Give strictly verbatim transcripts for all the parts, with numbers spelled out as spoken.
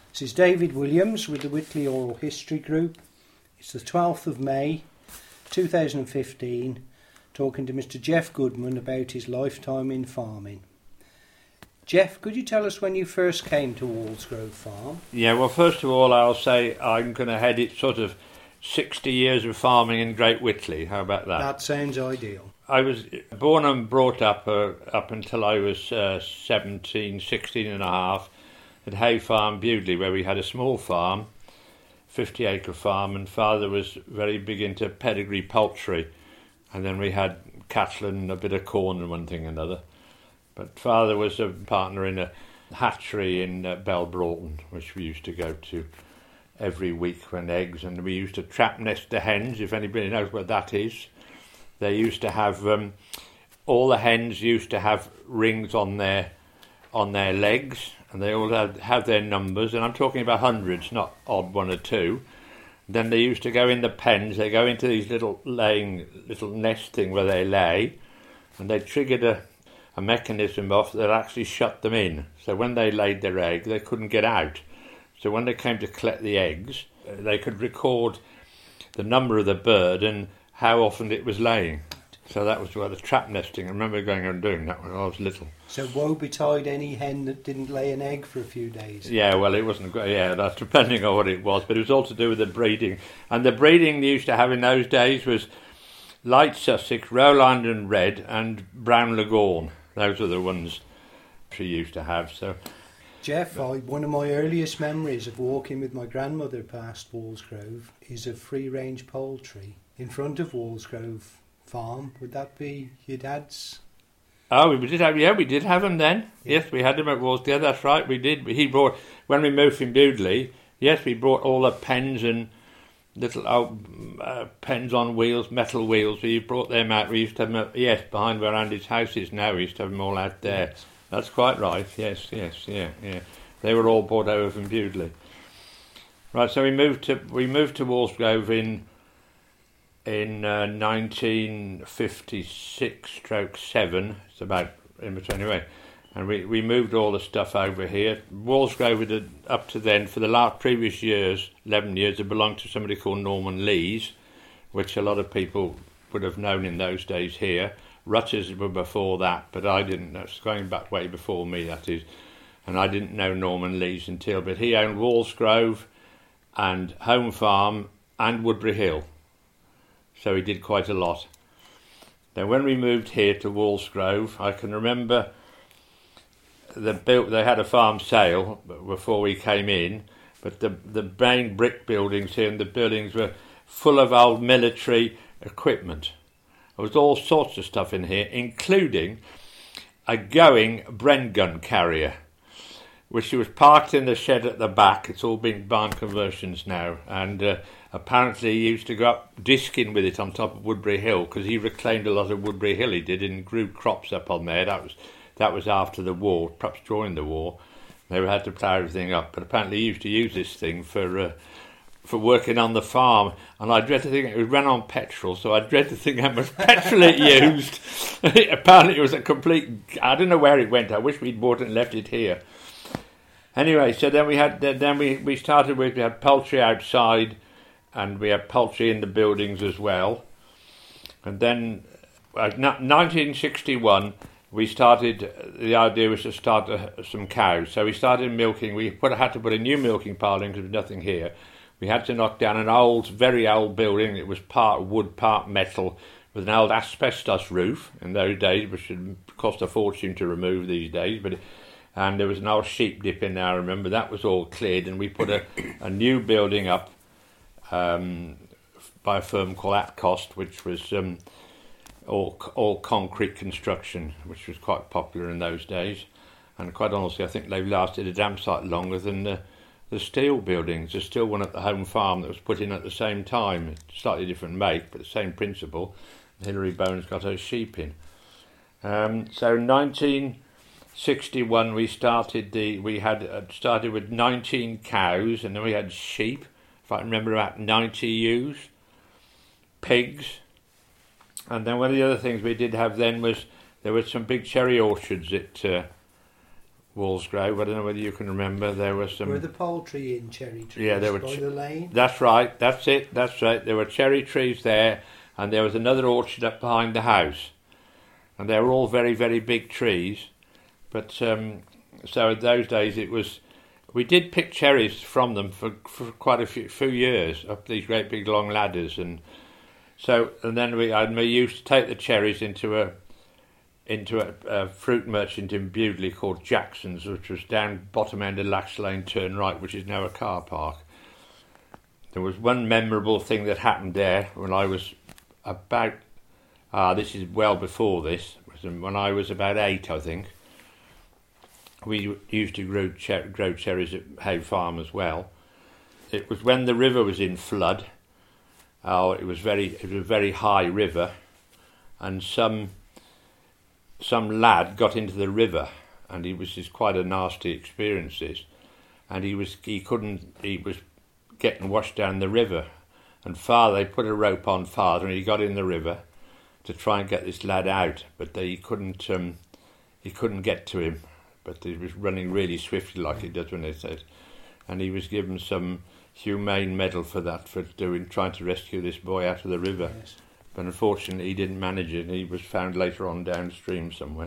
This is David Williams with the Whitley Oral History Group. It's the twelfth of May two thousand fifteen, talking to Mister Jeff Goodman about his lifetime in farming. Jeff, could you tell us when you first came to Wallsgrove Farm? Yeah, well, first of all, I'll say I'm going to head it sort of sixty years of farming in Great Whitley. How about that? That sounds ideal. I was born and brought up uh, up until I was uh, seventeen, sixteen and a half at Hay Farm, Bewdley, where we had a small farm, fifty acre farm, and Father was very big into pedigree poultry. And then we had cattle and a bit of corn and one thing and another. But Father was a partner in a hatchery in uh, Bell Broughton, which we used to go to every week when eggs, and we used to trap nest the hens, if anybody knows what that is. They used to have, um, all the hens used to have rings on their on their legs, and they all had have their numbers, and I'm talking about hundreds, not odd one or two. Then they used to go in the pens, they go into these little laying, little nest thing where they lay, and they triggered a, a mechanism off that actually shut them in. So when they laid their egg, they couldn't get out. So when they came to collect the eggs, they could record the number of the bird and how often it was laying. So that was where the trap nesting. I remember going and doing that when I was little. So woe betide any hen that didn't lay an egg for a few days. Yeah, well, it wasn't good. Yeah, that's depending on what it was. But it was all to do with the breeding. And the breeding they used to have in those days was light Sussex, Rowland and Red, and Brown Leghorn. Those were the ones she used to have. So, Jeff, I, one of my earliest memories of walking with my grandmother past Wallsgrove is of free-range poultry in front of Wallsgrove Farm. Would that be your dad's? Oh, we did have, yeah, we did have him then. Yeah. Yes, we had him at Wallsgrove. Yeah, that's right, we did. He brought, when we moved from Bewdley, yes, we brought all the pens and little oh, uh, pens on wheels, metal wheels. We brought them out. We used to have them, yes, behind where Andy's house is now. We used to have them all out there. Yes. That's quite right. Yes, yes, yeah, yeah. They were all brought over from Bewdley. Right, so we moved to we moved to Wallsgrove in in uh, nineteen fifty-six stroke seven. It's about in between anyway. And we, we moved all the stuff over here. Wallsgrove had, up to then, for the last previous years, eleven years, had belonged to somebody called Norman Lees, which a lot of people would have known in those days here. Rutters were before that, but I didn't know. It's going back way before me, that is. And I didn't know Norman Lees until, but he owned Wallsgrove and Home Farm and Woodbury Hill. So he did quite a lot. Then when we moved here to Wallsgrove, I can remember the built, they had a farm sale before we came in, but the, the main brick buildings here and the buildings were full of old military equipment. There was all sorts of stuff in here, including a going Bren gun carrier, which was parked in the shed at the back. It's all been barn conversions now, and uh, apparently he used to go up disking with it on top of Woodbury Hill, because he reclaimed a lot of Woodbury Hill, he did, and grew crops up on there. That was that was after the war, perhaps during the war. They had to plough everything up, but apparently he used to use this thing for uh, for working on the farm, and I dread to think it was run on petrol, so I dread to think how much petrol it used. Apparently it was a complete, I don't know where it went. I wish we'd bought it and left it here. Anyway, so then we had then we, we started with, we had poultry outside, and we had poultry in the buildings as well. And then uh, nineteen sixty-one, we started, the idea was to start uh, some cows. So we started milking. We put, had to put a new milking pile in because there was nothing here. We had to knock down an old, very old building. It was part wood, part metal, with an old asbestos roof in those days, which would cost a fortune to remove these days. But it, and there was an old sheep dip in there, I remember. That was all cleared, and we put a, a new building up um, by a firm called Atcost, which was um, all all concrete construction, which was quite popular in those days. And quite honestly, I think they've lasted a damn sight longer than the, the steel buildings. There's still one at the Home Farm that was put in at the same time. Slightly different make, but the same principle. Hilary Bones got her sheep in. Um, so nineteen sixty-one, we started the. We had uh, started with nineteen cows, and then we had sheep. If I remember, about ninety ewes, pigs, and then one of the other things we did have then was there were some big cherry orchards at uh, Wallsgrove. I don't know whether you can remember. There was some. Were the poultry in cherry trees? Yeah, there were. By Ch- the lane. That's right. That's it. That's right. There were cherry trees there, and there was another orchard up behind the house, and they were all very, very big trees. But um, so in those days it was. We did pick cherries from them for, for quite a few, few years up these great big long ladders, and so and then we and we used to take the cherries into a into a, a fruit merchant in Bewdley called Jackson's, which was down bottom end of Lax Lane, turn right, which is now a car park. There was one memorable thing that happened there when I was about ah this is well before this, when I was about eight, I think. We used to grow, cher- grow cherries at Hay Farm as well. It was when the river was in flood. Oh, it was very, it was a very high river, and some some lad got into the river, and he was just quite a nasty experience. This, and he was he couldn't he was getting washed down the river, and father they put a rope on father, and he got in the river to try and get this lad out, but they couldn't um, he couldn't get to him. But he was running really swiftly, like he does when they said, and he was given some humane medal for that, for doing trying to rescue this boy out of the river. Yes. But unfortunately, he didn't manage it, and he was found later on downstream somewhere.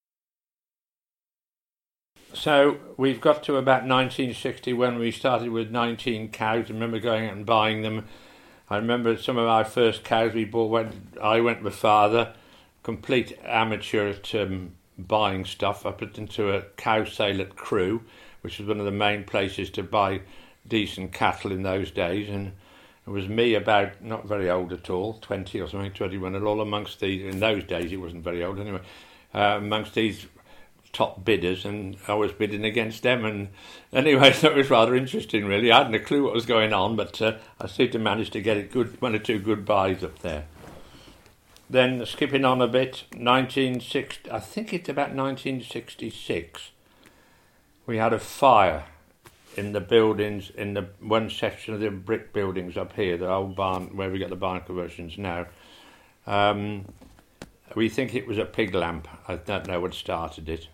So we've got to about nineteen sixty when we started with nineteen cows. I remember going out and buying them. I remember some of our first cows we bought when I went with father, complete amateur at. Um, buying stuff up into a cow sale at Crewe, which was one of the main places to buy decent cattle in those days, and it was me about not very old at all, twenty or something, twenty-one, and all amongst these, in those days it wasn't very old anyway, uh, amongst these top bidders, and I was bidding against them, and anyway, so it was rather interesting really. I hadn't a clue what was going on, but uh, I seemed to manage to get a good, one or two good buys up there. Then skipping on a bit, nineteen sixty, I think it's about nineteen sixty-six, we had a fire in the buildings, in the one section of the brick buildings up here, the old barn, where we got the barn conversions now. Um, we think it was a pig lamp. I don't know what started it,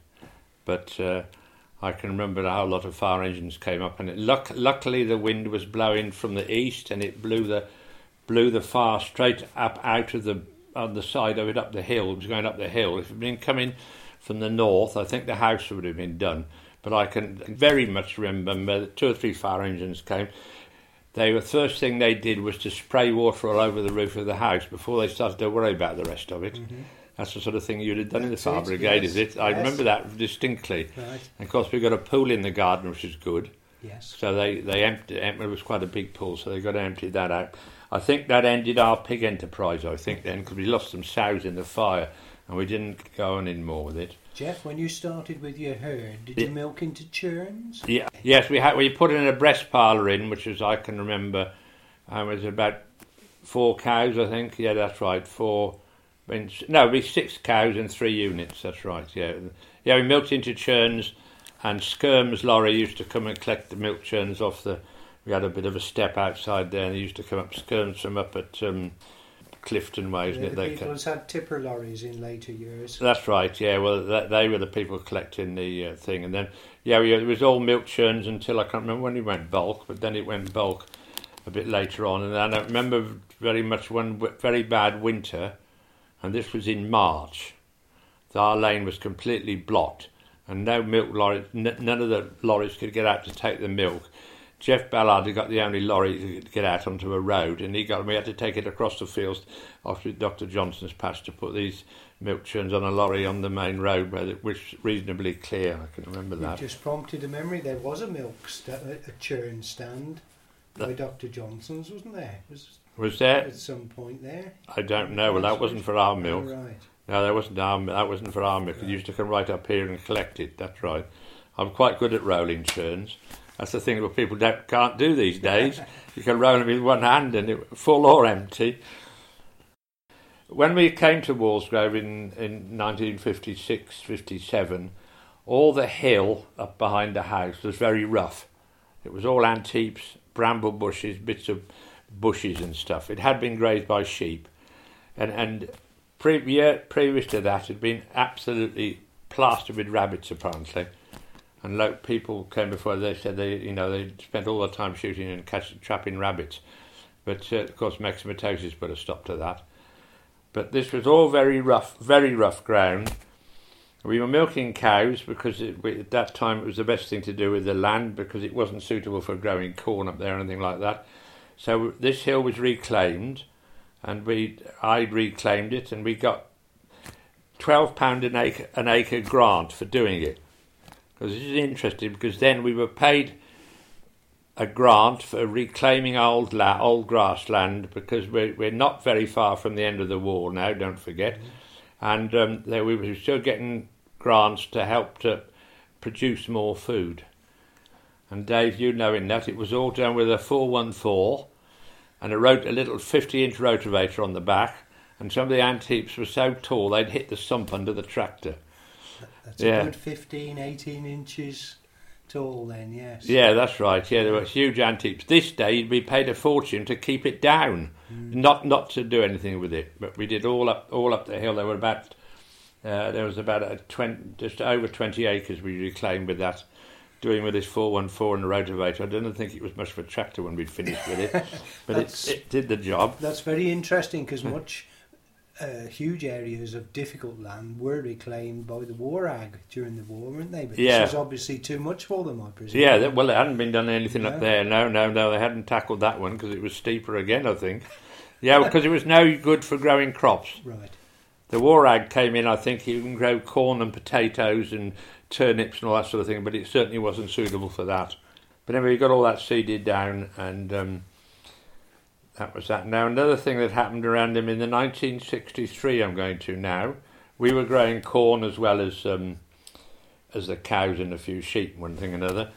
but uh, I can remember a whole lot of fire engines came up, and it, luck, luckily the wind was blowing from the east, and it blew the blew the fire straight up out of the on the side of it, up the hill. It was going up the hill. If it had been coming from the north, I think the house would have been done. But I can very much remember that two or three fire engines came. They were, the first thing they did was to spray water all over the roof of the house before they started to worry about the rest of it. Mm-hmm. That's the sort of thing you'd have done That's in the fire brigade, yes. Is it? I yes. remember that distinctly. Right. And of course, we got a pool in the garden, which is good. Yes. So they, they emptied, it was quite a big pool, so they got to empty that out. I think that ended our pig enterprise, I think, then, because we lost some sows in the fire, and we didn't go on in more with it. Jeff, when you started with your herd, did yeah. you milk into churns? Yeah, yes, we had. We put in a breast parlour in, which was, I can remember, um, it was about four cows, I think. Yeah, that's right, four. No, it'd be six cows and three units. That's right. Yeah, yeah. We milked into churns, and Skirm's lorry used to come and collect the milk churns off the. We had a bit of a step outside there, and they used to come up, Skirms from up at um, Clifton Way, isn't yeah, it? The they people had tipper lorries in later years. That's right, yeah. Well, that, they were the people collecting the uh, thing. And then, yeah, we, it was all milk churns until I can't remember when it went bulk, but then it went bulk a bit later on. And then I remember very much one w- very bad winter, and this was in March. Our lane was completely blocked, and no milk lorries, n- none of the lorries could get out to take the milk. Jeff Ballard had got the only lorry to get out onto a road, and he got we had to take it across the fields after Doctor Johnson's patch to put these milk churns on a lorry on the main road, where it was reasonably clear. I can remember that. You just prompted a memory. There was a milk st- a churn stand by that, Doctor Johnson's, wasn't there? Was, was there at some point there? I don't know. Well, that wasn't for our milk. Oh, right. No, that wasn't our. That wasn't for our milk. Right. It used to come right up here and collect it. That's right. I'm quite good at rolling churns. That's the thing that people don't, can't do these days. You can roll them with one hand, and it, full or empty. When we came to Wallsgrove in, in nineteen fifty-six fifty-seven, all the hill up behind the house was very rough. It was all antheaps, bramble bushes, bits of bushes and stuff. It had been grazed by sheep. And, and pre- year, previous to that, it had been absolutely plastered with rabbits, apparently. And like people came before, they said they, you know, they spent all their time shooting and catching, trapping rabbits. But uh, of course, myxomatosis put a stop to that. But this was all very rough, very rough ground. We were milking cows because it, we, at that time it was the best thing to do with the land because it wasn't suitable for growing corn up there or anything like that. So this hill was reclaimed, and we I reclaimed it, and we got twelve pound an acre an acre grant for doing it. Because this is interesting, because then we were paid a grant for reclaiming old la- old grassland, because we're, we're not very far from the end of the war now, don't forget. Mm-hmm. And um, there we were still getting grants to help to produce more food. And Dave, you knowing that, it was all done with a four one four and a, rot- a little fifty-inch rotavator on the back, and some of the ant heaps were so tall they'd hit the sump under the tractor. That's yeah. a good fifteen, eighteen inches tall then, yes. Yeah, that's right. Yeah, there were huge ant heaps. This day we paid a fortune to keep it down, mm. not not to do anything with it. But we did all up all up the hill. There were about uh, there was about a twenty, just over twenty acres we reclaimed with that, doing with this four one four and the rotavator. I didn't think it was much of a tractor when we'd finished with it, but it, it did the job. That's very interesting, because much. Uh, huge areas of difficult land were reclaimed by the war ag during the war, weren't they? But yeah. this was obviously too much for them, I presume. Yeah, they, well, they hadn't been done anything no. up there. No, no, no, they hadn't tackled that one because it was steeper again, I think. Yeah, because it was no good for growing crops. Right. The war ag came in, I think you can grow corn and potatoes and turnips and all that sort of thing, but it certainly wasn't suitable for that. But anyway, we got all that seeded down, and um, that was that. Now, another thing that happened around him in the nineteen sixty-three, I'm going to now, we were growing corn as well as um, as the cows and a few sheep, one thing and another.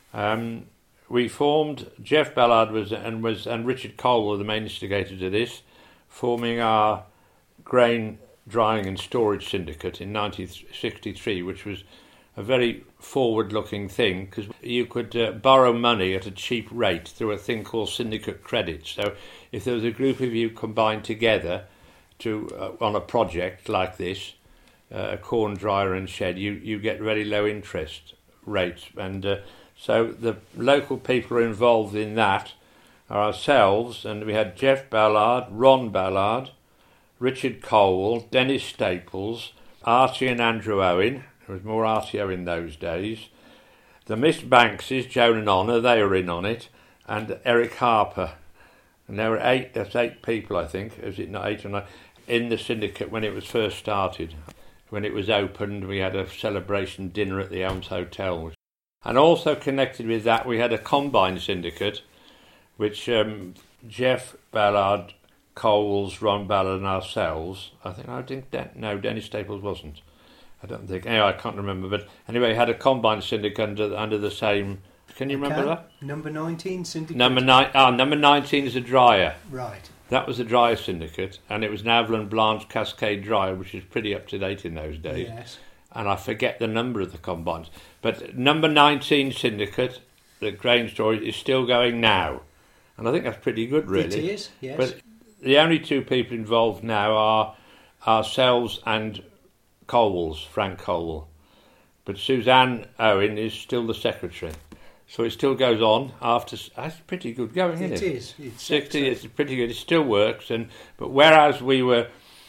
Um, we formed, Jeff Ballard was and was and Richard Cole were the main instigators of this, forming our grain drying and storage syndicate in nineteen sixty-three, which was a very forward-looking thing, because you could uh, borrow money at a cheap rate through a thing called syndicate credit. So if there was a group of you combined together to uh, on a project like this, uh, a corn dryer and shed, you, you get very low interest rates. And uh, so the local people who are involved in that are ourselves, and we had Jeff Ballard, Ron Ballard, Richard Cole, Dennis Staples, Archie and Andrew Owen. There was more R T O in those days. The Miss Bankses, Joan and Honor, they were in on it, and Eric Harper. And there were eight, that's eight people, I think, is it not eight or nine, in the syndicate when it was first started. When it was opened, we had a celebration dinner at the Elms Hotel. And also connected with that, we had a combine syndicate, which um, Jeff Ballard, Coles, Ron Ballard and ourselves, I think, I think, that, no, Dennis Staples wasn't. I don't think. Anyway, I can't remember. But anyway, we had a combine syndicate under, under the same. Can you remember that? Number nineteen syndicate. Number nine. Ah, number nineteen is a dryer. Right. That was a dryer syndicate, and it was an Avalon Blanche Cascade dryer, which is pretty up to date in those days. Yes. And I forget the number of the combines. But number nineteen syndicate, the grain storage, is still going now, and I think that's pretty good, really. It is. Yes. But the only two people involved now are ourselves and Coles, Frank Cole, but Suzanne Owen is still the secretary, so it still goes on after. That's pretty good going, isn't it? It is. It's sixty. It's pretty good. It still works, and but whereas we were,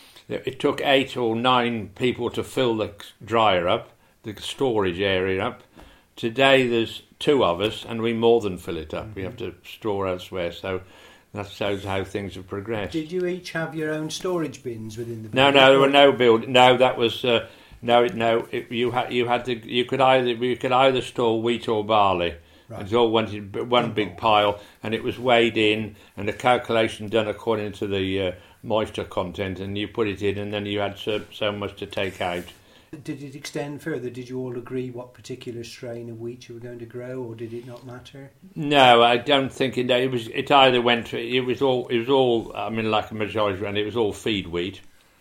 it took eight or nine people to fill the dryer up, the storage area up. Today there's two of us, and we more than fill it up. Mm-hmm. We have to store elsewhere, so. That shows how things have progressed. Did you each have your own storage bins within the building? No, no, there were no build. No, that was uh, no, no. It, you had, you had to. You could either, you could either store wheat or barley. Right. It all went in one big pile, and it was weighed in, and a calculation done according to the uh, moisture content, and you put it in, and then you had so, so much to take out. Did it extend further? Did you all agree what particular strain of wheat you were going to grow, or did it not matter? No, I don't think it. It was. It either went. It was all. It was all. I mean, like a majority, and it was all feed wheat.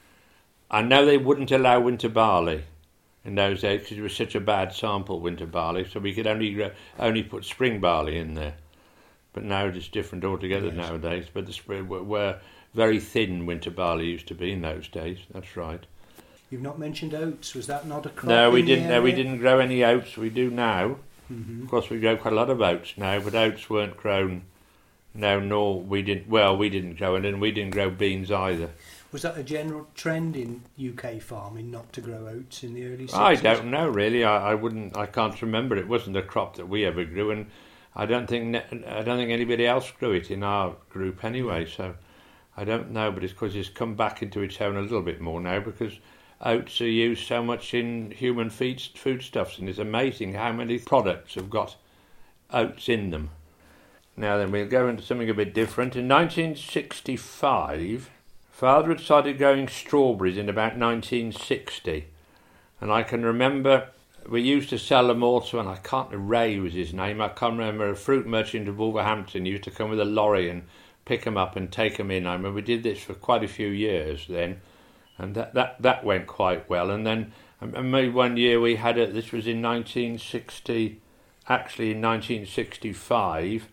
I know they wouldn't allow winter barley in those days because it was such a bad sample, winter barley. So we could only grow, only put spring barley in there. But now it's different altogether yes. nowadays. But the spring were, were very thin winter barley used to be in those days. That's right. You've not mentioned oats. Was that not a crop? No, we in the didn't. No, we area? didn't grow any oats. We do now. Mm-hmm. Of course, we grow quite a lot of oats now, but oats weren't grown. No, nor we didn't. Well, we didn't grow it, and we didn't grow beans either. Was that a general trend in U K farming not to grow oats in the early sixties? I don't know really. I, I wouldn't. I can't remember. It wasn't a crop that we ever grew, and I don't think. ne- I don't think anybody else grew it in our group anyway. So I don't know. But it's because it's come back into its own a little bit more now because oats are used so much in human feed foodstuffs, and it's amazing how many products have got oats in them. Now then, we'll go into something a bit different. In nineteen sixty-five, Father had started growing strawberries in about nineteen sixty. And I can remember we used to sell them also, and I can't, Ray was his name, I can't remember, a fruit merchant of Wolverhampton used to come with a lorry and pick them up and take them in. I remember we did this for quite a few years then, and that, that, that went quite well. And then I remember one year we had it, this was in nineteen sixty, actually in nineteen sixty-five,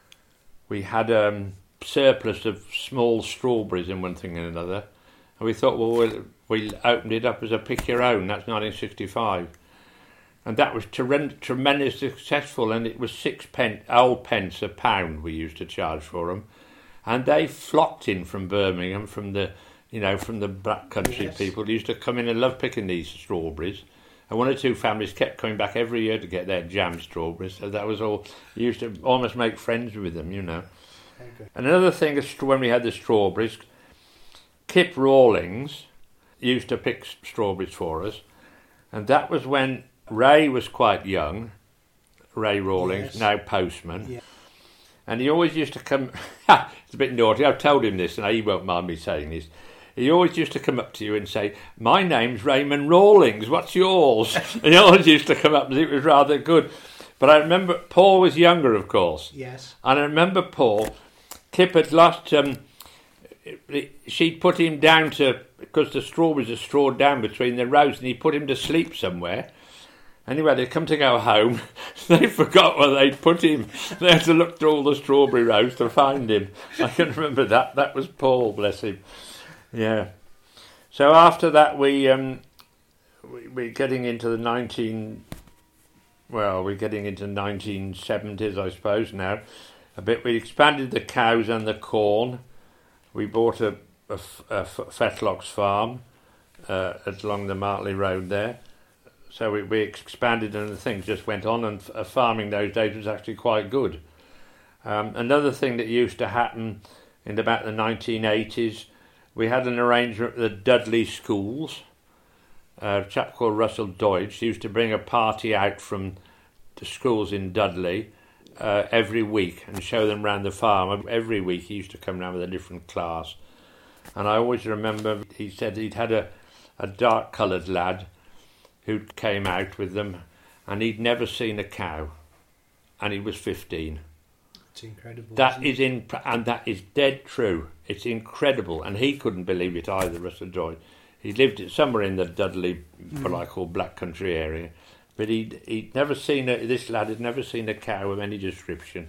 we had a um, surplus of small strawberries in one thing and another, and we thought, well, we'll we opened it up as a pick your own. That's nineteen sixty-five, and that was tre- tremendously successful. And it was six pence, old pence a pound we used to charge for them, and they flocked in from Birmingham, from the you know from the Black Country. Yes. People used to come in and love picking these strawberries. And one or two families kept coming back every year to get their jam strawberries. So that was all. You used to almost make friends with them, you know. Okay. And another thing is when we had the strawberries, Kip Rawlings used to pick s- strawberries for us. And that was when Ray was quite young, Ray Rawlings, Yes. now postman. Yeah. And he always used to come, it's a bit naughty, I've told him this and he won't mind me saying this. He always used to come up to you and say, my name's Raymond Rawlings, what's yours? He always used to come up and it was rather good. But I remember, Paul was younger, of course. Yes. And I remember Paul, Kip had lost, um, she'd put him down to, because the strawberries are strawed down between the rows, and he put him to sleep somewhere. Anyway, they come to go home, they forgot where they'd put him. They had to look through all the strawberry rows to find him. I can remember that. That was Paul, bless him. Yeah. So after that, we, um, we we're getting into the nineteen. Well, we're getting into nineteen seventies, I suppose now. A bit. We expanded the cows and the corn. We bought a, a, a Fetlocks farm uh, along the Martley Road there. So we, we expanded and things just went on, and uh, farming those days was actually quite good. Um, another thing that used to happen in about the nineteen eighties, we had an arrangement with the Dudley schools. Uh, a chap called Russell Deutsch used to bring a party out from the schools in Dudley uh, every week and show them round the farm. Every week he used to come round with a different class. And I always remember he said he'd had a, a dark-coloured lad who came out with them, and he'd never seen a cow, and he was fifteen. It's incredible. That isn't is in, and that is dead true. It's incredible, and he couldn't believe it either, Russell Joy. He lived somewhere in the Dudley, what I call Black Country area, but he'd he'd never seen a, this lad had never seen a cow of any description.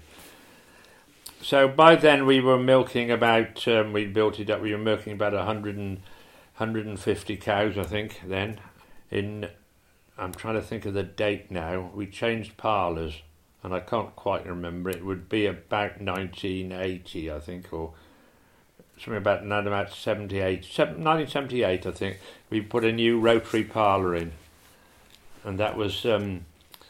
So by then we were milking about, um, we built it up. We were milking about a hundred and hundred and fifty cows, I think. Then, in, I'm trying to think of the date now. We changed parlours, and I can't quite remember. It would be about nineteen eighty, I think, or something about no, about seventy-eight, nineteen seventy-eight, I think. We put a new rotary parlour in, and that was um,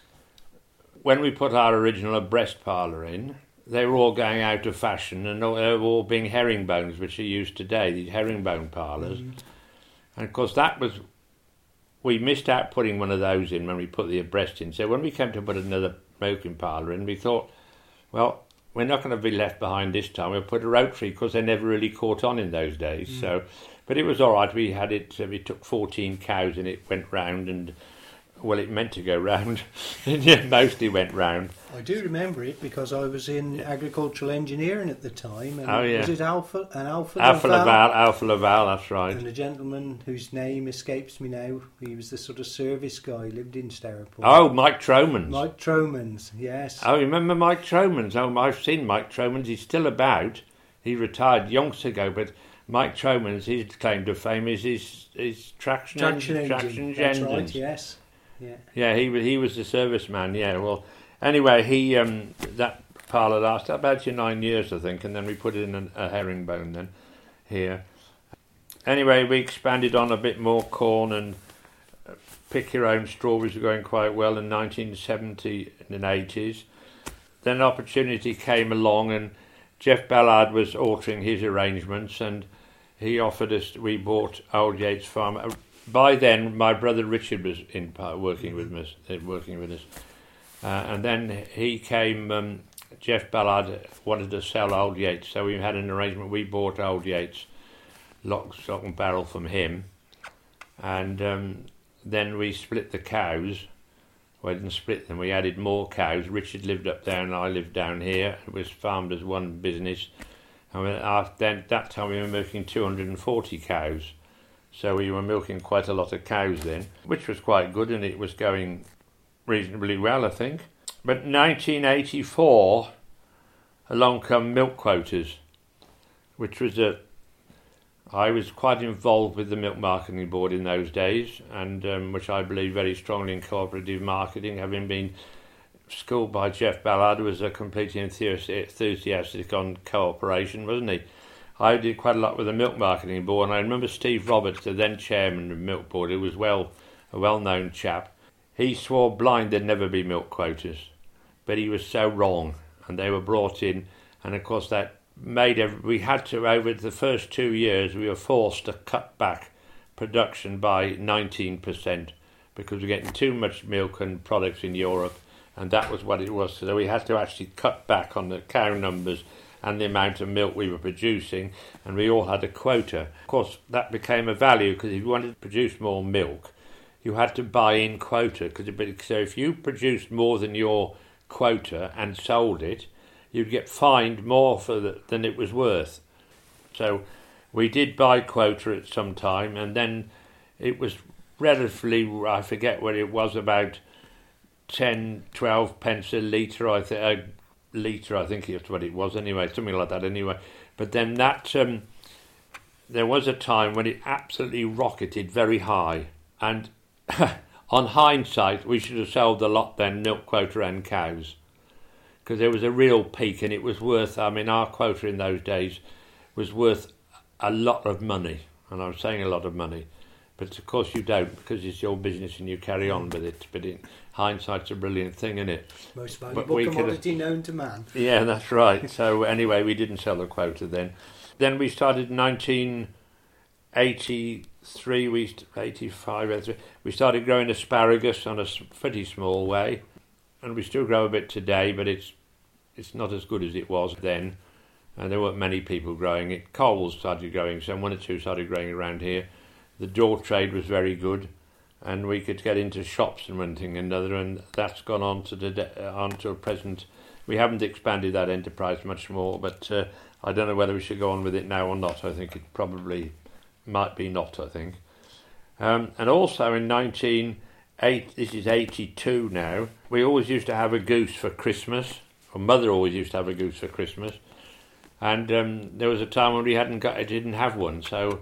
when we put our original breast parlour in. They were all going out of fashion, and they were all being herringbones, which are used today, these herringbone parlours. Mm. And of course that was, we missed out putting one of those in when we put the breast in. So when we came to put another milking parlour in, we thought, well, we're not going to be left behind this time. We'll put a rotary, because they never really caught on in those days. Mm. So, but it was all right. We had it, uh, we took fourteen cows and it went round, and well, it meant to go round. It mostly went round. I do remember it because I was in Yeah. agricultural engineering at the time. And Oh, yeah. Was it Alpha? An Alpha? Alpha Laval? Laval, Alpha Laval, that's right. And a gentleman whose name escapes me now. He was the sort of service guy, lived in Starrport. Oh, Mike Tromans. Mike Tromans, yes. Oh, you remember Mike Tromans? Oh, I've seen Mike Tromans. He's still about. He retired yonks ago, but Mike Troman's, his claim to fame is his, his traction, Traction engine. engine. Traction That's engines. right, yes. Yeah. Yeah, he was he was the serviceman. Yeah, well, anyway, he um, that parlour lasted about your nine years, I think, and then we put in an, a herringbone then here. Anyway, we expanded on a bit more corn, and uh, pick your own strawberries were going quite well in nineteen seventy and eighties. Then an opportunity came along, and Jeff Ballard was altering his arrangements, and he offered us. We bought Old Yates Farm. By then, my brother Richard was in part working with us. Working with us, uh, and then he came. Um, Jeff Ballard wanted to sell Old Yates, so we had an arrangement. We bought Old Yates, lock, stock and barrel from him, and um, then we split the cows. Well, I didn't split them. We added more cows. Richard lived up there, and I lived down here. It was farmed as one business. And after then, that time we were milking two hundred forty cows. So we were milking quite a lot of cows then, which was quite good, and it was going reasonably well, I think. But nineteen eighty-four, along come milk quotas, which was a... I was quite involved with the Milk Marketing Board in those days, and um, which I believe very strongly in cooperative marketing, having been schooled by Jeff Ballard, who was a completely enthusiastic on cooperation, wasn't he? I did quite a lot with the Milk Marketing Board, and I remember Steve Roberts, the then chairman of the Milk Board, who was well a well-known chap. He swore blind there'd never be milk quotas, but he was so wrong, and they were brought in, and of course that made every, we had to, over the first two years, we were forced to cut back production by nineteen percent because we were getting too much milk and products in Europe, and that was what it was. So we had to actually cut back on the cow numbers and the amount of milk we were producing, and we all had a quota. Of course, that became a value, because if you wanted to produce more milk, you had to buy in quota. Cause it, so if you produced more than your quota and sold it, you'd get fined more for the, than it was worth. So we did buy quota at some time, and then it was relatively, I forget what it was, about ten, twelve pence a litre, I think. litre, I think that's what it was anyway, something like that anyway. But then that, um, there was a time when it absolutely rocketed very high, and on hindsight, we should have sold a lot then, milk quota and cows, because there was a real peak, and it was worth, I mean, our quota in those days was worth a lot of money, and I'm saying a lot of money, but of course you don't, because it's your business and you carry on with it. But in hindsight's a brilliant thing, isn't it? Most valuable commodity known to man. Yeah, that's right. So anyway, we didn't sell the quota then. Then we started in nineteen eighty-three, we eighty-five, eighty-three, we started growing asparagus on a pretty small way, and we still grow a bit today, but it's it's not as good as it was then, and there weren't many people growing it. Coles started growing some, one or two started growing around here. The door trade was very good, and we could get into shops and one thing and another, and that's gone on to the on to a present. We haven't expanded that enterprise much more, but uh, I don't know whether we should go on with it now or not. I think it probably might be not, I think. Um, and also in nineteen eighty, this is eighty-two now, we always used to have a goose for Christmas, or Mother always used to have a goose for Christmas, and um, there was a time when we hadn't got, I didn't have one, so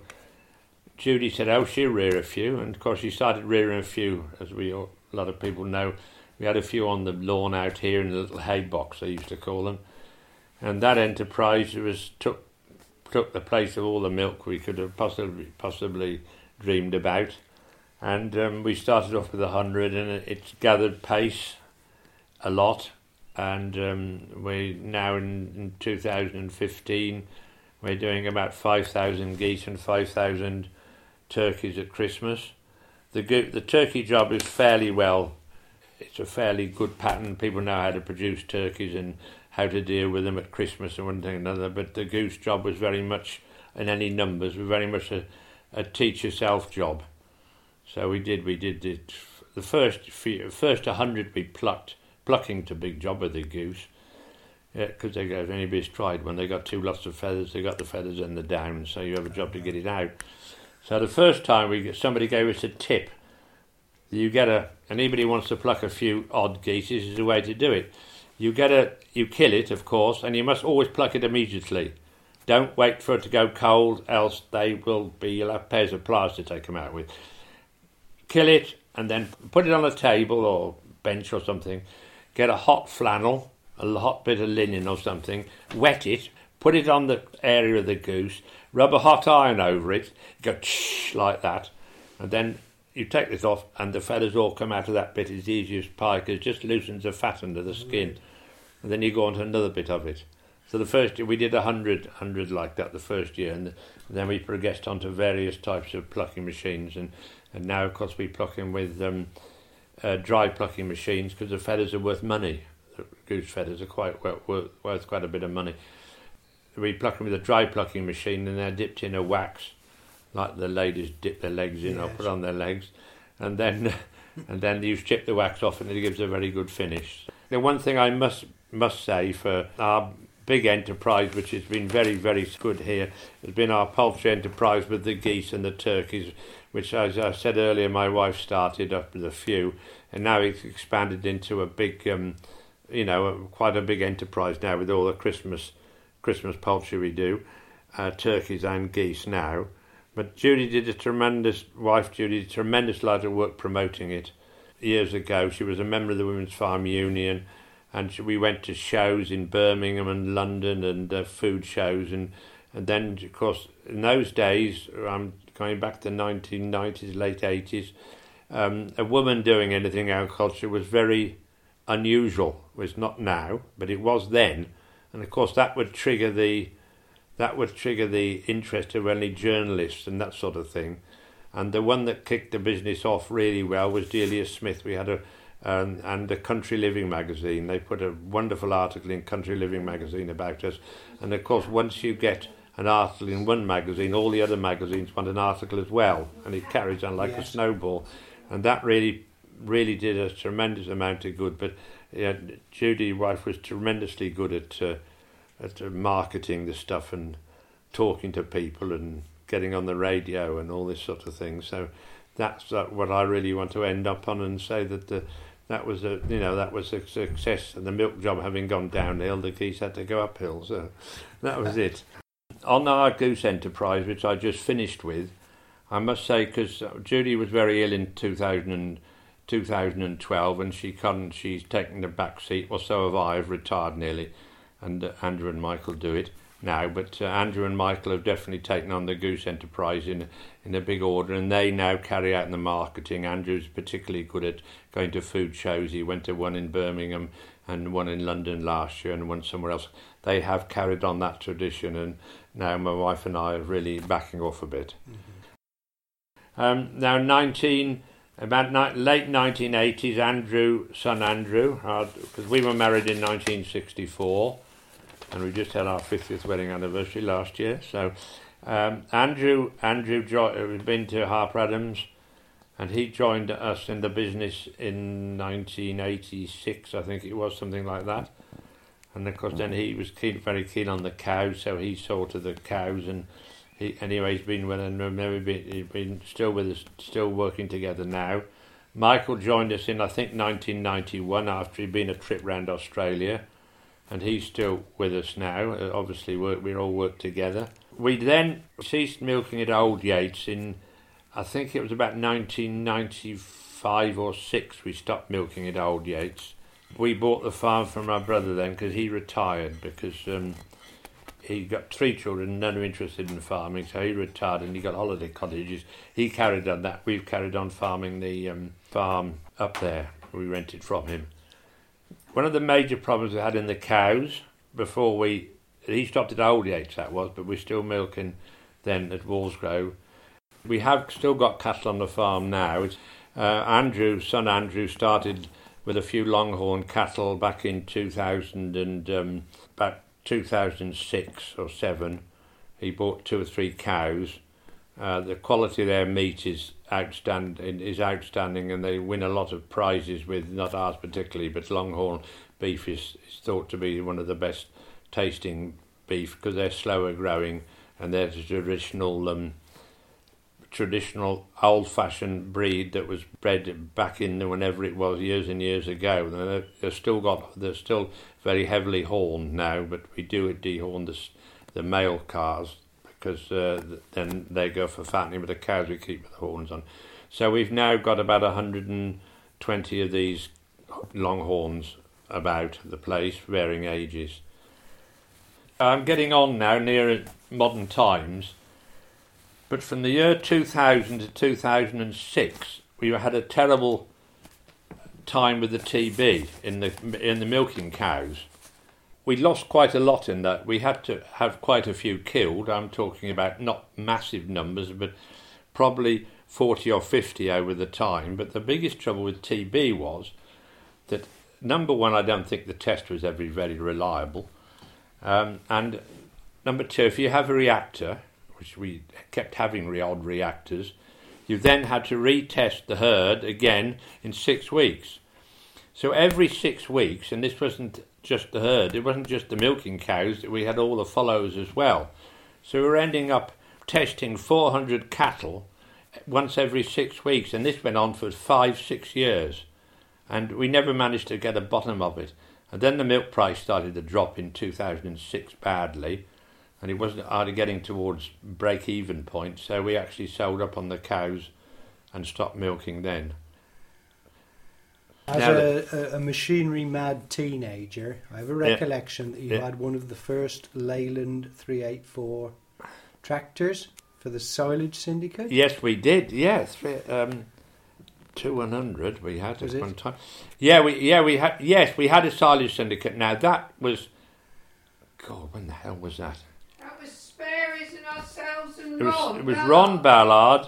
Judy said, oh, she'll rear a few, and of course she started rearing a few, as we a lot of people know. We had a few on the lawn out here in the little hay box, they used to call them, and that enterprise was took took the place of all the milk we could have possibly possibly dreamed about, and um, we started off with a hundred, and it, it's gathered pace a lot, and um, we now in, in two thousand fifteen we're doing about five thousand geese and five thousand turkeys at Christmas. The the turkey job is fairly well, it's a fairly good pattern. People know how to produce turkeys and how to deal with them at Christmas and one thing and another, but the goose job was very much, in any numbers, was very much a, a teach-yourself job. So we did, we did it. The first few, first one hundred we plucked. Plucking's a big job with the goose, because yeah, they got, if anybody's tried, when they got two lots of feathers, they got the feathers and the down, so you have a job to get it out. So the first time we somebody gave us a tip. You get a, anybody wants to pluck a few odd geese, this is the way to do it. You get a, you kill it, of course, and you must always pluck it immediately. Don't wait for it to go cold, else they will be, you'll have pairs of pliers to take them out with. Kill it and then put it on a table or bench or something. Get a hot flannel, a hot bit of linen or something, wet it, put it on the area of the goose, rub a hot iron over it, go shh like that, and then you take this off and the feathers all come out of that bit as easy as pie, because it just loosens the fat under the skin. And then you go on to another bit of it. So the first year we did a hundred, hundred like that the first year, and then we progressed onto various types of plucking machines, and, and now of course we pluck them with um, uh, dry plucking machines, because the feathers are worth money. The goose feathers are quite worth, worth quite a bit of money. We pluck them with a dry plucking machine, and they're dipped in a wax, like the ladies dip their legs in, yes. or put on their legs, and then and then you strip the wax off, and it gives a very good finish. The one thing I must must say for our big enterprise, which has been very, very good here, has been our poultry enterprise with the geese and the turkeys, which, as I said earlier, my wife started up with a few, and now it's expanded into a big, um, you know, quite a big enterprise now with all the Christmas Christmas poultry we do, uh, turkeys and geese now. But Judy did a tremendous, wife Judy did a tremendous lot of work promoting it. Years ago, she was a member of the Women's Farm Union, and we went to shows in Birmingham and London and uh, food shows, and and then of course in those days, I'm going back to the nineteen nineties, late eighties, um, a woman doing anything agriculture was very unusual. It was not now, but it was then, and of course that would trigger the that would trigger the interest of any journalists and that sort of thing. And the one that kicked the business off really well was Delia Smith. We had a Um, and the Country Living magazine. They put a wonderful article in Country Living magazine about us, and of course once you get an article in one magazine, all the other magazines want an article as well, and it carries on like yes. a snowball, and that really really did a tremendous amount of good. But yeah, Judy, wife, was tremendously good at uh, at uh, marketing the stuff and talking to people and getting on the radio and all this sort of thing. So that's uh, what I really want to end up on, and say that the That was a, you know, that was a success, and the milk job having gone downhill, the geese had to go uphill. So that was it. On our goose enterprise, which I just finished with, I must say, because Judy was very ill in two thousand, two thousand twelve, and she couldn't. She's taken the back seat. Well, so have I. I've retired nearly, and uh, Andrew and Michael do it now. But uh, Andrew and Michael have definitely taken on the goose enterprise in in a big order, and they now carry out the marketing. Andrew's particularly good at going to food shows. He went to one in Birmingham and one in London last year, and one somewhere else. They have carried on that tradition, and now my wife and I are really backing off a bit. Mm-hmm. Um, now, nineteen about ni- late nineteen eighties, Andrew, son Andrew, because we were married in nineteen sixty-four. And we just had our fiftieth wedding anniversary last year. So um, Andrew Andrew jo- had been to Harper Adams, and he joined us in the business in nineteen eighty-six, I think it was, something like that. And of course then he was keen, very keen on the cows, so he saw to the cows, and he anyway he's been with and never been, he's been still with us, still working together now. Michael joined us in I think nineteen ninety-one after he'd been a trip round Australia. And he's still with us now. Uh, obviously, we we all work together. We then ceased milking at Old Yates in, I think it was about nineteen ninety-five or six. We stopped milking at Old Yates. We bought the farm from our brother then, because he retired, because um, he got three children, none were interested in farming, so he retired and he got holiday cottages. He carried on that. We've carried on farming the um, farm up there. We rented from him. One of the major problems we had in the cows before we, he stopped at Old Yates, that was, but we're still milking then at Walsgrove. We have still got cattle on the farm now. It's, uh, Andrew, son Andrew, started with a few longhorn cattle back in two thousand and um, about two thousand six or seven. He bought two or three cows. Uh, the quality of their meat is outstanding, is outstanding, and they win a lot of prizes with, not ours particularly, but Longhorn beef is, is thought to be one of the best tasting beef, because they're slower growing, and they're the traditional, um, traditional old-fashioned breed that was bred back in whenever it was, years and years ago. They're, they're still got, they're still very heavily horned now, but we do dehorn the the the male cars, because uh, then they go for fattening, but the cows we keep with the horns on. So we've now got about one hundred twenty of these longhorns about the place, varying ages. I'm getting on now near modern times, but from the year two thousand to two thousand six, we had a terrible time with the T B in the in the milking cows. We lost quite a lot in that. We had to have quite a few killed. I'm talking about not massive numbers, but probably forty or fifty over the time. But the biggest trouble with T B was that, number one, I don't think the test was ever very reliable. Um, and number two, if you have a reactor, which we kept having re- odd reactors, you then had to retest the herd again in six weeks. So every six weeks, and this wasn't just the herd, it wasn't just the milking cows, we had all the follows as well. So we were ending up testing four hundred cattle once every six weeks, and this went on for five, six years. And we never managed to get a bottom of it. And then the milk price started to drop in two thousand six badly, and it wasn't hardly getting towards break-even point, so we actually sold up on the cows and stopped milking then. As now a, a, a machinery-mad teenager, I have a recollection yeah, that you yeah. had one of the first Leyland three eighty-four tractors for the silage syndicate. Yes, we did, yes. Um, two one hundred we had was at it? one time. Yeah, we yeah we had yes we had a silage syndicate. Now that was, God, when the hell was that? That was Sparrows and ourselves and It was Ron. it was Ballard. Ron Ballard,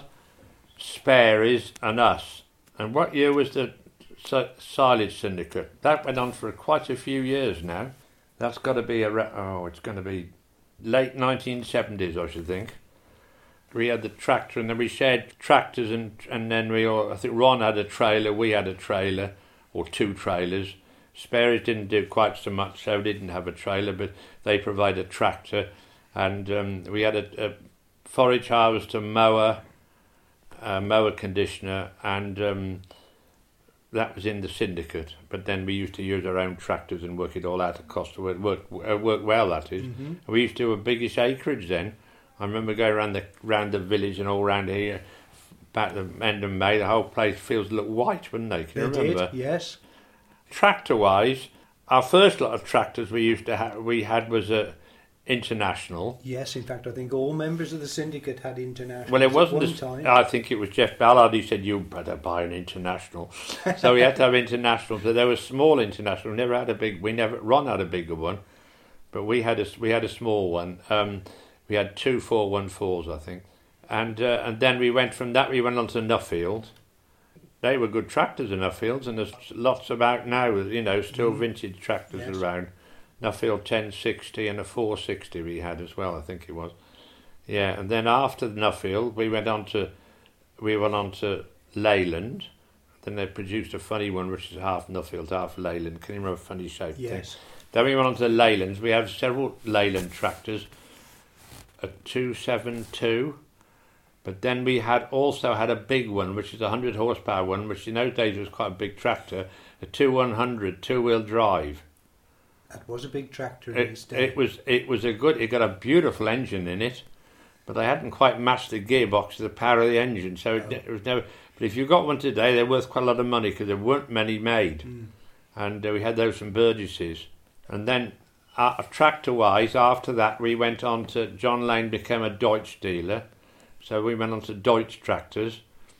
Sparrows and us. And what year was the si- silage syndicate? That went on for quite a few years now. That's got to be a re- oh, it's going to be late nineteen seventies, I should think. We had the tractor, and then we shared tractors, and and then we all, I think Ron had a trailer, we had a trailer, or two trailers. Sparrows didn't do quite so much, so didn't have a trailer, but they provided a tractor, and um, we had a, a forage harvester, mower, a mower conditioner, and um, that was in the syndicate. But then we used to use our own tractors and work it all out at cost. It worked, worked well, that is. Mm-hmm. We used to have a biggish acreage then. I remember going around the round the village and all round here, back the end of May, the whole place fields look white, wouldn't they? Can you They remember? did, yes. Tractor-wise, our first lot of tractors we used to ha- we had was a International. Yes, in fact, I think all members of the syndicate had International. Well, it wasn't. At one A, time. I think it was Jeff Ballard who said, "You better buy an International." So we had to have International. So there was small International. We never had a big. We never. Ron had a bigger one, but we had a we had a small one. Um, we had two four one fours, I think, and uh, and then we went from that. We went on to Nuffield. They were good tractors in Nuffields, and there's lots about now. You know, still Mm. vintage tractors Yes. around. Nuffield ten sixty and a four sixty we had as well, I think it was. Yeah, and then after Nuffield, we went on to we went on to Leyland. Then they produced a funny one, which is half Nuffield, half Leyland. Can you remember a funny shaped thing? Yes. Then we went on to Leylands. We have several Leyland tractors, a two seventy-two, but then we had also had a big one, which is a one hundred horsepower one, which in those days was quite a big tractor, a two one hundred two-wheel drive. That was a big tractor in It, its day. it was it was a good. It got a beautiful engine in it, but they hadn't quite matched the gearbox to the power of the engine. So it, Oh. it was never. But if you got one today, they're worth quite a lot of money because there weren't many made, Mm. and uh, we had those from Burgesses. And then, uh, tractor-wise, after that, we went on to John Lane became a Deutsch dealer, so we went on to Deutsch tractors,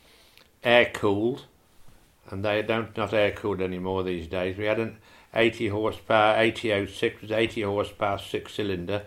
air cooled, and they don't not air cooled anymore these days. We had an eighty horsepower, eighty oh six was eighty horsepower, six cylinder.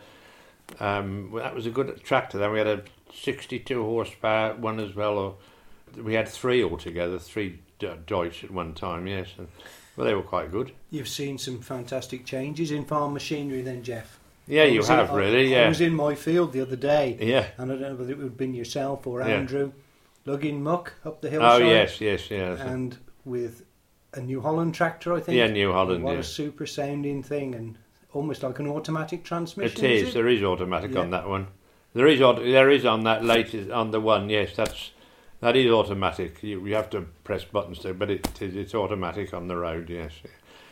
Um, well, that was a good tractor. Then we had a sixty-two horsepower one as well. Or we had three altogether, three D- Deutsch at one time. Yes, and, well, they were quite good. You've seen some fantastic changes in farm machinery then, Jeff. Yeah, I you was in- have I- really. I Yeah, was in my field the other day, yeah. and I don't know whether it would have been yourself or Yeah. Andrew, lugging muck up the Oh hillside. yes, yes, yes. And with a New Holland tractor, I think. Yeah, New Holland. What Yeah. a super sounding thing, and almost like an automatic transmission. It is. is it? There is automatic Yeah. on that one. There is. aut- There is on that latest on the one. Yes, that's that is automatic. You, you have to press buttons to, but it is. It's automatic on the road. Yes.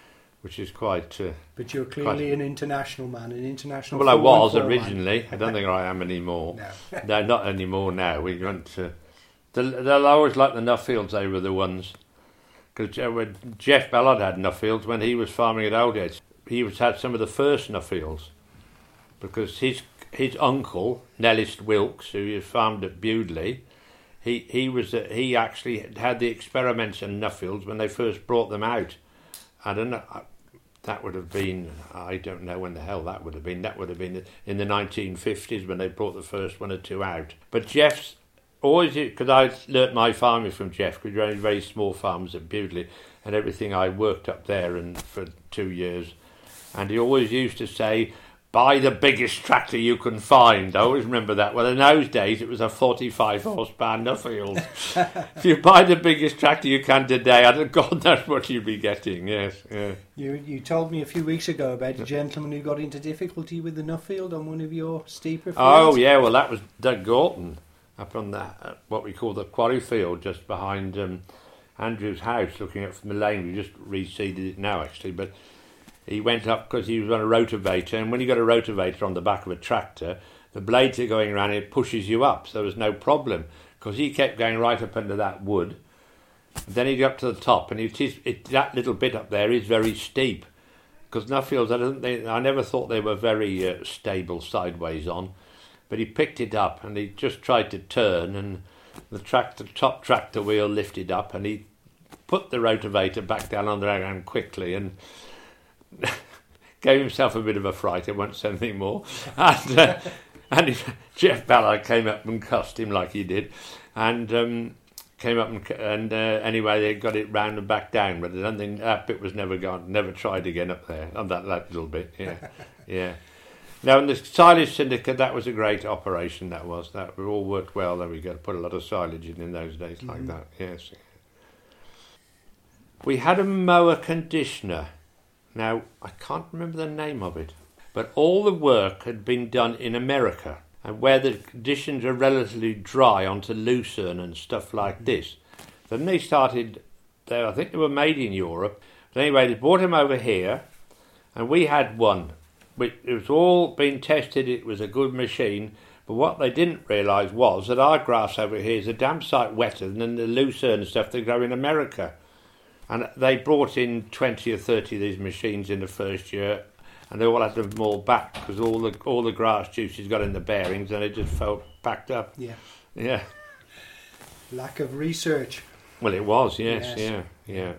which is quite... Uh, but you're clearly quite, an international man, an international... Well, I was man. originally. I don't think I am anymore. No. No, not anymore now. We went to... They'll, they'll always like the Nuffields, they were the ones. Because uh, Jeff Ballard had Nuffields when he was farming at Aldgate. He was had some of the first Nuffields. Because his his uncle, Nellis Wilkes, who farmed at Bewdley, he, he, was, uh, he actually had the experiments in Nuffields when they first brought them out. I don't know... That would have been, I don't know when the hell that would have been. That would have been in the nineteen fifties when they brought the first one or two out. But Jeff's always, because I learnt my farming from Jeff, because we owned very small farms at Bewdley, and everything I worked up there and for two years. And he always used to say, buy the biggest tractor you can find. I always remember that. Well, in those days, it was a forty-five horsepower Nuffield. If you buy the biggest tractor you can today, I don't, God knows what you'd be getting, yes. Yeah. You you told me a few weeks ago about a gentleman who got into difficulty with the Nuffield on one of your steeper fields. Oh, yeah, well, that was Doug Gorton up on the, uh, what we call the quarry field, just behind um, Andrew's house, looking up from the lane. We just reseeded it now, actually, but... He went up because he was on a rotavator, and when you got a rotavator on the back of a tractor, the blades are going around and it pushes you up, so there was no problem, because he kept going right up under that wood. Then he got up to the top, and it is, it, that little bit up there is very steep, because Nuffields, I, don't, they, I never thought they were very uh, stable sideways on, but he picked it up, and he just tried to turn, and the tractor, top tractor wheel lifted up, and he put the rotavator back down on the ground quickly, and... gave himself a bit of a fright. I won't say anything more. And, uh, and he, Jeff Ballard came up and cussed him like he did, and um, came up and, and uh, anyway they got it round and back down. But I don't think that bit was never gone, never tried again up there on that, that little bit. Yeah, yeah. Now in the silage syndicate, that was a great operation. That was that we all worked well. There we go. Put a lot of silage in in those days like mm-hmm. that. Yes. We had a mower conditioner. Now, I can't remember the name of it, but all the work had been done in America, and where the conditions are relatively dry onto lucerne and stuff like mm-hmm. this. Then they started, they, I think they were made in Europe, but anyway, they brought them over here, and we had one. Which, it was all been tested, it was a good machine, but what they didn't realise was that our grass over here is a damn sight wetter than the lucerne and stuff they grow in America. And they brought in twenty or thirty of these machines in the first year, and they all had them all back because all the all the grass juices got in the bearings, and it just felt packed up. Yeah, yeah. Lack of research. Well, it was, yes, yes. yeah, yeah.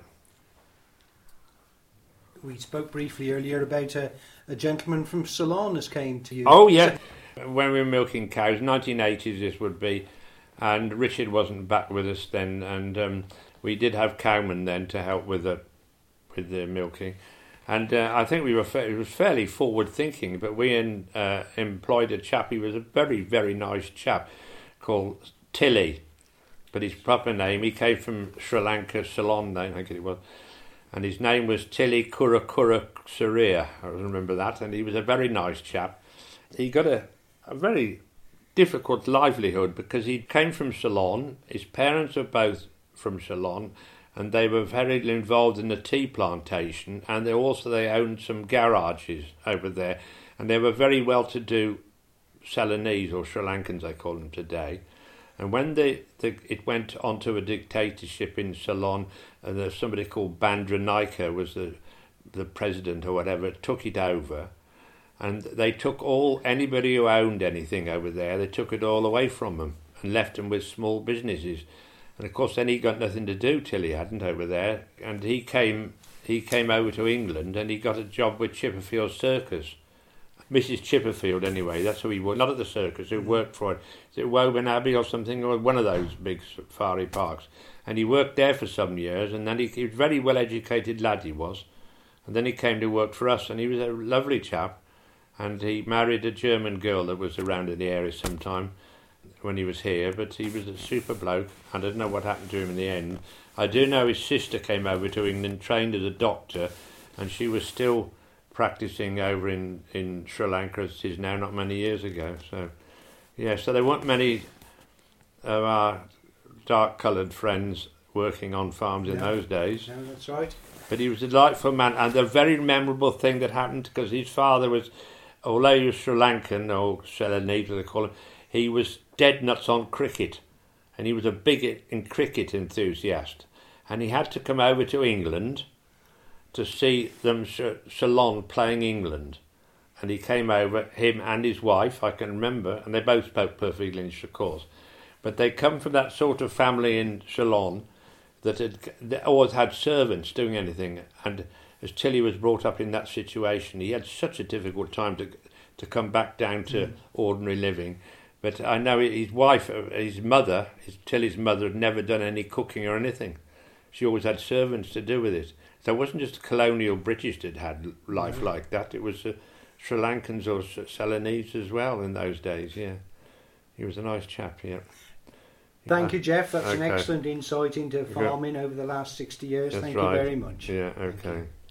We spoke briefly earlier about a, a gentleman from Ceylon has came to you. Oh yeah, when we were milking cows, nineteen eighties this would be, and Richard wasn't back with us then, and. Um, We did have cowmen then to help with the with the milking, and uh, I think we were fa- it was fairly forward thinking. But we in, uh, employed a chap. He was a very very nice chap called Tilly, but his proper name, he came from Sri Lanka, Ceylon, I think it was, and his name was Tilly Kurakura Saria. I remember that, and he was a very nice chap. He got a, a very difficult livelihood because he came from Ceylon. His parents were both from Ceylon, and they were very involved in the tea plantation, and they also they owned some garages over there, and they were very well-to-do Ceylonese, or Sri Lankans they call them today. And when the, the it went onto a dictatorship in Ceylon, and there's somebody called Bandra Naika was the the president or whatever, took it over, and they took all anybody who owned anything over there, they took it all away from them and left them with small businesses. And of course, then he got nothing to do till he hadn't over there, and he came he came over to England, and he got a job with Chipperfield Circus, Missus Chipperfield anyway. That's who he worked. Not at the circus. Who worked for it? Is it Woburn Abbey or something, or one of those big safari parks? And he worked there for some years, and then he, he was a very well educated lad. He was, and then he came to work for us, and he was a lovely chap, and he married a German girl that was around in the area sometime when he was here, but he was a super bloke. I don't know what happened to him in the end. I do know his sister came over to England, trained as a doctor, and she was still practising over in, in Sri Lanka as it is now, not many years ago. So, yeah, so there weren't many of our dark-coloured friends working on farms in no, those days. No, that's right. But he was a delightful man, and a very memorable thing that happened, because his father was, although he was Sri Lankan, or Ceylonese, as they call him, he was dead nuts on cricket, and he was a big in cricket enthusiast, and he had to come over to England to see them Ceylon playing England, and he came over, him and his wife, I can remember, and they both spoke perfect English, of course, but they come from that sort of family in Ceylon that had they always had servants doing anything, and as Tilly was brought up in that situation, he had such a difficult time to to come back down to mm. ordinary living. But I know his wife, his mother, his, Tilly's mother, had never done any cooking or anything. She always had servants to do with it. So it wasn't just colonial British that had life mm. like that. It was uh, Sri Lankans or Ceylonese as well in those days, yeah. He was a nice chap, yeah. Thank you, Jeff. That's okay. an excellent insight into farming over the last sixty years. That's Thank right. you very much. Yeah, okay. okay.